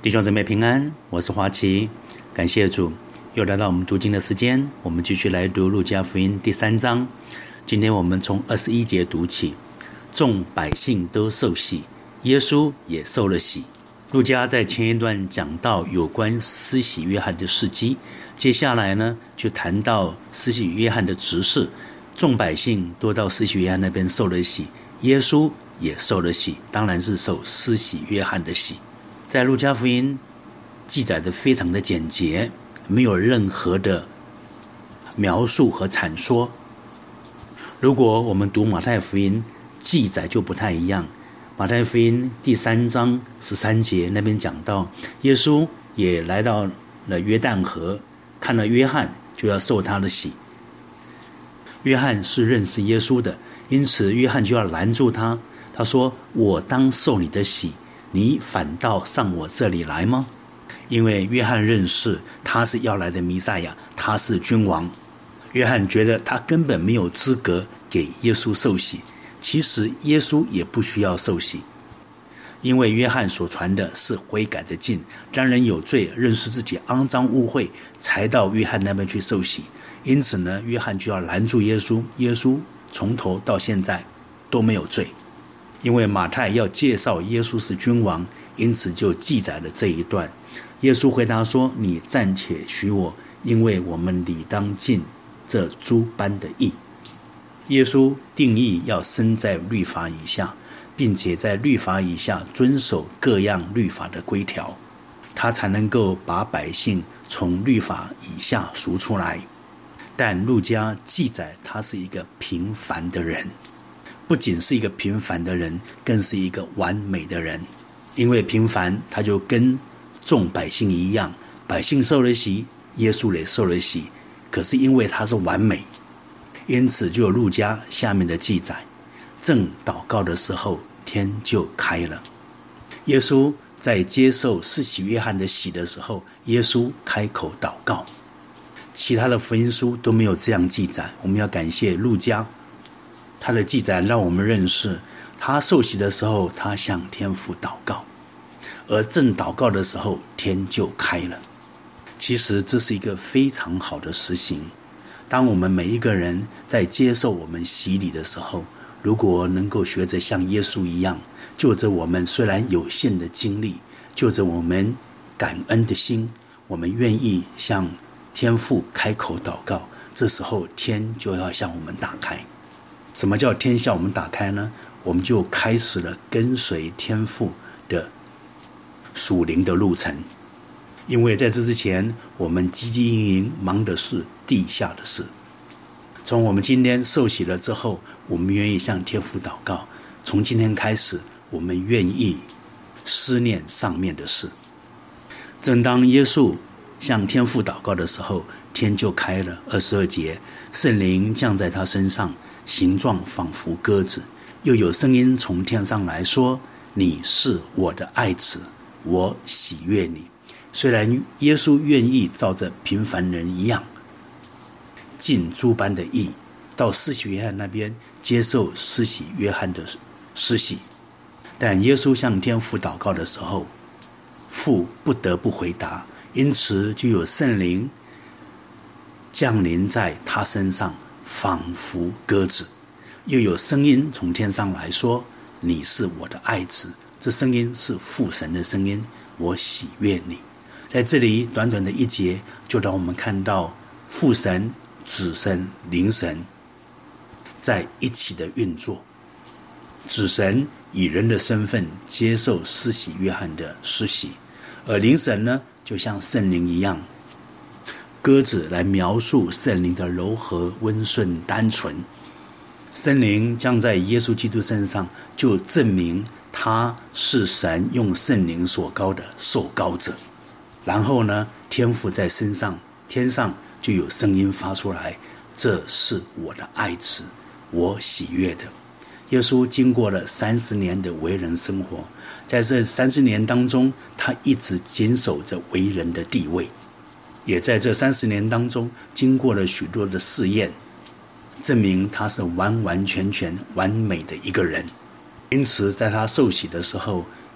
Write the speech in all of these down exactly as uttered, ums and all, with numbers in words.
弟兄姊妹平安，我是华奇，感谢主，又来到我们读经的时间，我们继续来读路加福音第三章。今天我们从二十一节读起，众百姓都受洗，耶稣也受了洗。路加在前一段讲到有关施洗约翰的事迹，接下来呢就谈到施洗约翰的职事，众百姓都到施洗约翰那边受了洗，耶稣也受了洗，当然是受施洗约翰的洗。在路加福音记载的非常的简洁，没有任何的描述和阐说。如果我们读马太福音，记载就不太一样。马太福音第三章十三节那边讲到，耶稣也来到了约旦河，看了约翰，就要受他的洗。约翰是认识耶稣的，因此约翰就要拦住他，他说：我当受你的洗，你反倒上我这里来吗？因为约翰认识他是要来的弥赛亚，他是君王。约翰觉得他根本没有资格给耶稣受洗，其实耶稣也不需要受洗，因为约翰所传的是悔改的禁，让人有罪，认识自己肮脏污秽，才到约翰那边去受洗。因此呢，约翰就要拦住耶稣，耶稣从头到现在都没有罪。因为马太要介绍耶稣是君王，因此就记载了这一段。耶稣回答说：你暂且许我，因为我们理当尽这诸般的义。耶稣定义要身在律法以下，并且在律法以下遵守各样律法的规条，他才能够把百姓从律法以下赎出来。但路加记载他是一个平凡的人，不仅是一个平凡的人，更是一个完美的人。因为平凡，他就跟众百姓一样，百姓受了洗，耶稣也受了洗，可是因为他是完美，因此就有路加下面的记载，正祷告的时候，天就开了。耶稣在接受施洗约翰的洗的时候，耶稣开口祷告，其他的福音书都没有这样记载。我们要感谢路加，他的记载让我们认识他受洗的时候，他向天父祷告，而正祷告的时候，天就开了。其实这是一个非常好的实行。当我们每一个人在接受我们洗礼的时候，如果能够学着像耶稣一样，就着我们虽然有限的精力，就着我们感恩的心，我们愿意向天父开口祷告，这时候天就要向我们打开。什么叫天向我们打开呢？我们就开始了跟随天父的属灵的路程。因为在这之前，我们汲汲营营忙的是地下的事。从我们今天受洗了之后，我们愿意向天父祷告，从今天开始，我们愿意思念上面的事。正当耶稣向天父祷告的时候，天就开了。二十二节，圣灵降在他身上，形状仿佛鸽子，又有声音从天上来说：你是我的爱子，我喜悦你。虽然耶稣愿意照着平凡人一样尽诸般的义，到施洗约翰那边接受施洗约翰的施洗，但耶稣向天父祷告的时候，父不得不回答，因此就有圣灵降临在他身上，仿佛鸽子，又有声音从天上来说：你是我的爱子。这声音是父神的声音，我喜悦你。在这里短短的一节，就让我们看到父神、子神、灵神在一起的运作。子神以人的身份接受施洗约翰的施洗，而灵神呢，就像圣灵一样，鸽子来描述圣灵的柔和、温顺、单纯。圣灵降在耶稣基督身上，就证明他是神用圣灵所膏的受膏者。然后呢，天父在身上，天上就有声音发出来：这是我的爱子，我喜悦的。耶稣经过了三十年的为人生活，在这三十年当中，他一直坚守着为人的地位，也在这三十年当中经过了许多的试验，证明他是完完全全完美的一个人。因此在他受洗的时候，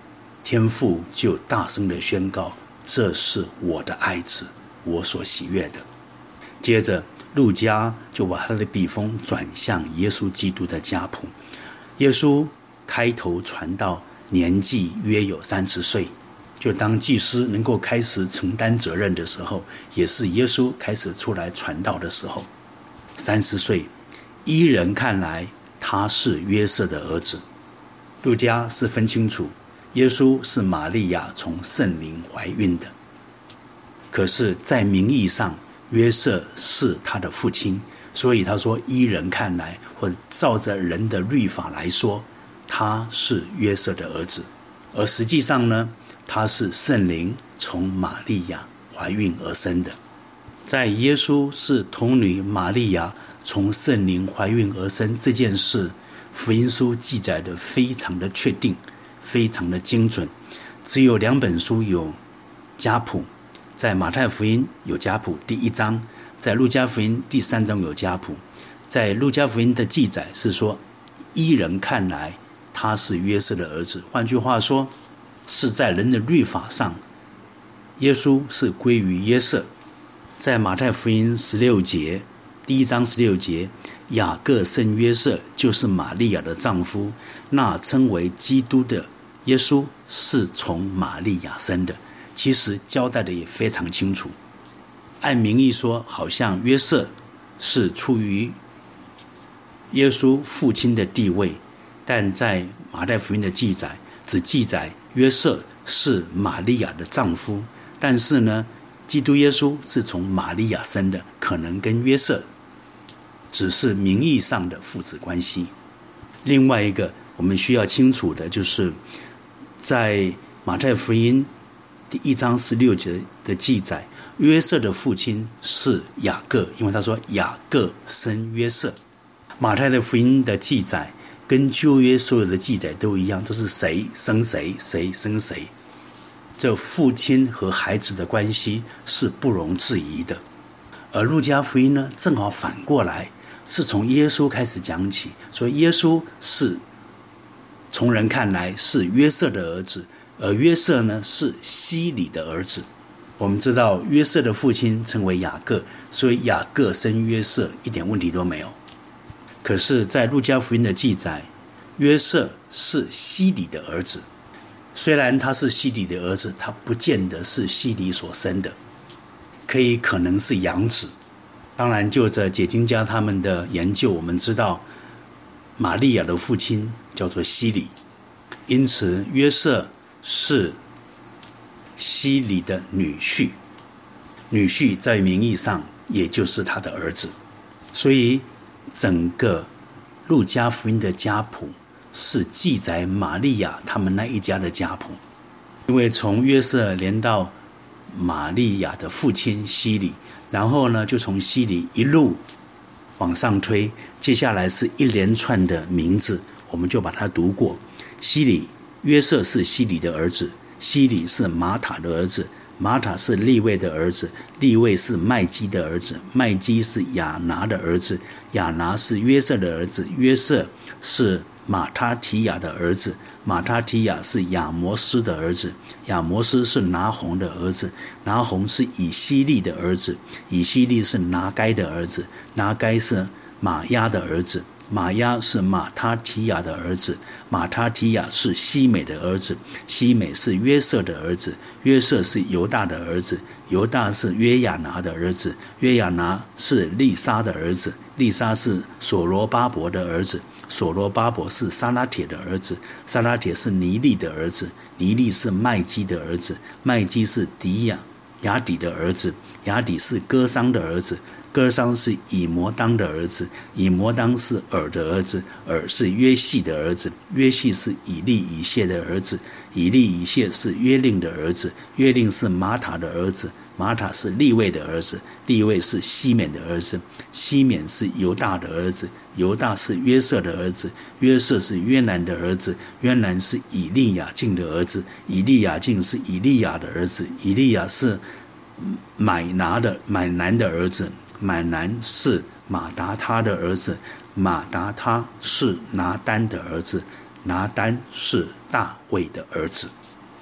天父就大声地宣告，这是我的爱子，我所喜悦的。接着路加就把他的笔锋转向耶稣基督的家谱。耶稣开头传道年纪约有三十岁，就当祭司能够开始承担责任的时候，也是耶稣开始出来传道的时候。三十岁，依人看来他是约瑟的儿子。路加是分清楚耶稣是玛利亚从圣灵怀孕的，可是在名义上约瑟是他的父亲，所以他说依人看来，或者照着人的律法来说，他是约瑟的儿子。而实际上呢，他是圣灵从玛利亚怀孕而生的。在耶稣是童女玛利亚从圣灵怀孕而生这件事，福音书记载的非常的确定，非常的精准。只有两本书有家谱，在马太福音有家谱第一章，在路加福音第三章有家谱。在路加福音的记载是说，依人看来他是约瑟的儿子，换句话说，是在人的律法上，耶稣是归于约瑟。在马太福音十六节，第一章十六节，雅各生约瑟，就是玛利亚的丈夫，那称为基督的耶稣是从玛利亚生的。其实交代的也非常清楚。按名义说，好像约瑟是出于耶稣父亲的地位，但在马太福音的记载只记载约瑟是玛利亚的丈夫，但是呢，基督耶稣是从玛利亚生的，可能跟约瑟只是名义上的父子关系。另外一个我们需要清楚的就是，在马太福音第一章十六节的记载，约瑟的父亲是雅各，因为他说雅各生约瑟。马太的福音的记载跟旧约所有的记载都一样，都是谁生谁，谁生谁。这父亲和孩子的关系是不容置疑的。而路加福音呢，正好反过来，是从耶稣开始讲起，所以耶稣是从人看来是约瑟的儿子，而约瑟呢是希里的儿子。我们知道约瑟的父亲称为雅各，所以雅各生约瑟一点问题都没有。可是在路加福音的记载，约瑟是希里的儿子，虽然他是希里的儿子，他不见得是希里所生的，可以可能是养子。当然就着解经家他们的研究，我们知道玛利亚的父亲叫做希里，因此约瑟是希里的女婿，女婿在名义上也就是他的儿子。所以整个路加福音的家谱是记载玛利亚他们那一家的家谱，因为从约瑟连到玛利亚的父亲希里，然后呢就从希里一路往上推，接下来是一连串的名字，我们就把它读过。希里，约瑟是希里的儿子，希里是马塔的儿子，马塔是利未的儿子，利未是麦基的儿子，麦基是亚拿的儿子，亚拿是约瑟的儿子，约瑟是马他提亚的儿子，马他提亚是亚摩斯的儿子，亚摩斯是拿红的儿子，拿红是以希利的儿子，以希利是拿该的儿子，拿该是马押的儿子，马押是马他提亚的儿子，马他提亚是西美的儿子，西美是约瑟的儿子，约瑟是犹大的儿子，犹大是约亚拿的儿子，约亚拿是利沙的儿子，利沙是所罗巴伯的儿子，所罗巴伯是撒拉铁的儿子，撒拉铁是尼利的儿子，尼利是麦基的儿子，麦基是迪亚雅底的儿子，雅底是歌桑的儿子，歌桑是以摩当的儿子，以摩当是尔的儿子，尔是约细的儿子，约细是以利以谢的儿子，以利以谢是约令的儿子，约令是马塔的儿子，马塔是利未的儿子，利未是西缅的儿子，西缅是犹大的儿子，犹大是约瑟的儿子，约瑟是约南的儿子，约南是以利亚敬的儿子，以利亚敬是以利亚的儿子，以利亚是买拿的买南的儿子，买南是马达他的儿子，马达他是拿单的儿子，拿单是大卫的儿子。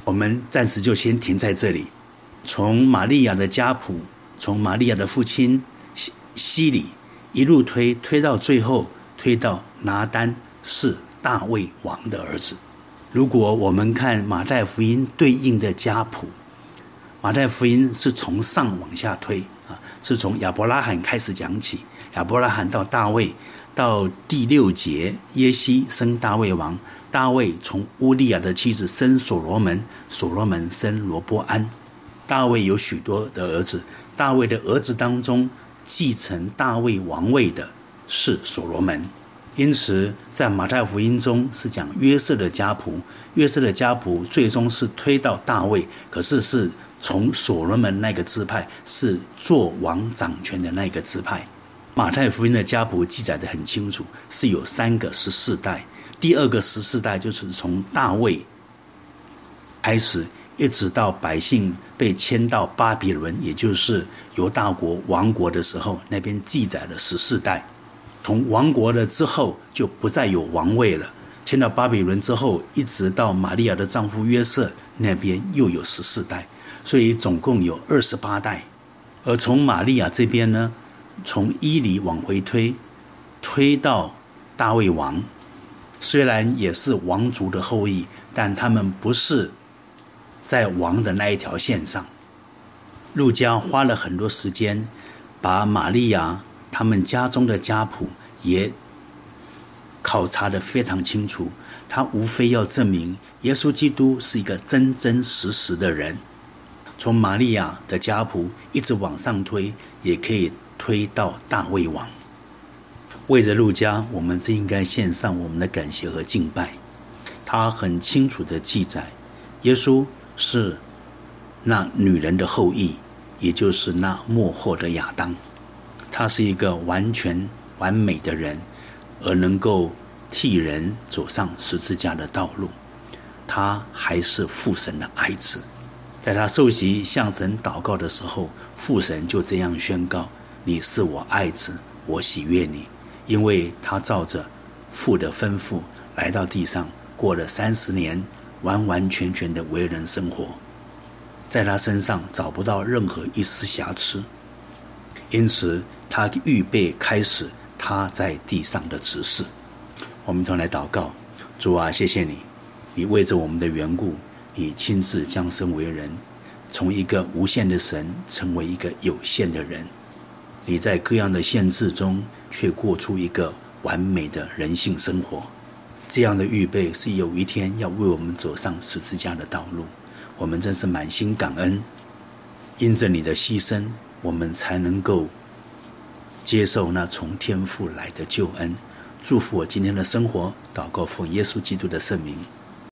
我们暂时就先停在这里。从玛利亚的家谱，从玛利亚的父亲西里一路推推到最后，推到拿单是大卫王的儿子。如果我们看马太福音对应的家谱，马太福音是从上往下推啊，是从亚伯拉罕开始讲起，亚伯拉罕到大卫，到第六节耶西生大卫王，大卫从乌利亚的妻子生所罗门，所罗门生罗波安。大卫有许多的儿子，大卫的儿子当中继承大卫王位的是所罗门。因此在马太福音中是讲约瑟的家谱，约瑟的家谱最终是推到大卫，可是是从所罗门那个支派，是做王掌权的那个支派。马太福音的家谱记载得很清楚，是有三个十四代，第二个十四代就是从大卫开始，一直到百姓被迁到巴比伦，也就是犹大国亡国的时候，那边记载了十四代。从亡国了之后就不再有王位了，迁到巴比伦之后，一直到玛利亚的丈夫约瑟那边又有十四代，所以总共有二十八代。而从玛利亚这边呢，从伊里往回推，推到大卫王，虽然也是王族的后裔，但他们不是在王的那一条线上。路加花了很多时间把玛利亚他们家中的家谱也考察得非常清楚，他无非要证明耶稣基督是一个真真实实的人。从玛利亚的家谱一直往上推，也可以推到大卫王。为着路加，我们真应该献上我们的感谢和敬拜。他很清楚地记载，耶稣是那女人的后裔，也就是那末后的亚当。他是一个完全完美的人，而能够替人走上十字架的道路。他还是父神的爱子。在他受洗向神祷告的时候，父神就这样宣告：你是我爱子，我喜悦你。因为他照着父的吩咐来到地上，过了三十年完完全全的为人生活，在他身上找不到任何一丝瑕疵。因此他预备开始他在地上的职事。我们同来祷告：主啊，谢谢你，你为着我们的缘故，你亲自降生为人，从一个无限的神成为一个有限的人。你在各样的限制中却过出一个完美的人性生活。这样的预备是有一天要为我们走上十字架的道路。我们真是满心感恩，因着你的牺牲，我们才能够接受那从天父来的救恩。祝福我今天的生活，祷告奉耶稣基督的圣名。